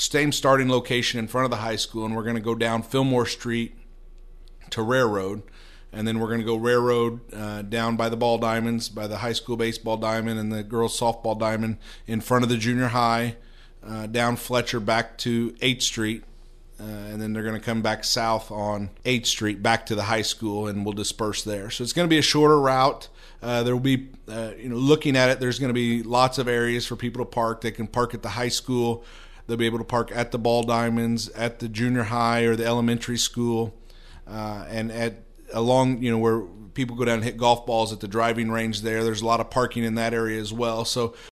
same starting location in front of the high school, and we're going to go down Fillmore Street to Railroad, and then we're going to go Railroad down by the ball diamonds, by the high school baseball diamond and the girls softball diamond in front of the junior high, down Fletcher back to 8th Street, and then they're going to come back south on 8th Street back to the high school, and we'll disperse there. So it's going to be a shorter route. There will be, looking at it, there's going to be lots of areas for people to park. They can park at the high school. They'll be able to park at the ball diamonds, at the junior high or the elementary school, and along where people go down and hit golf balls at the driving range there. There's a lot of parking in that area as well. So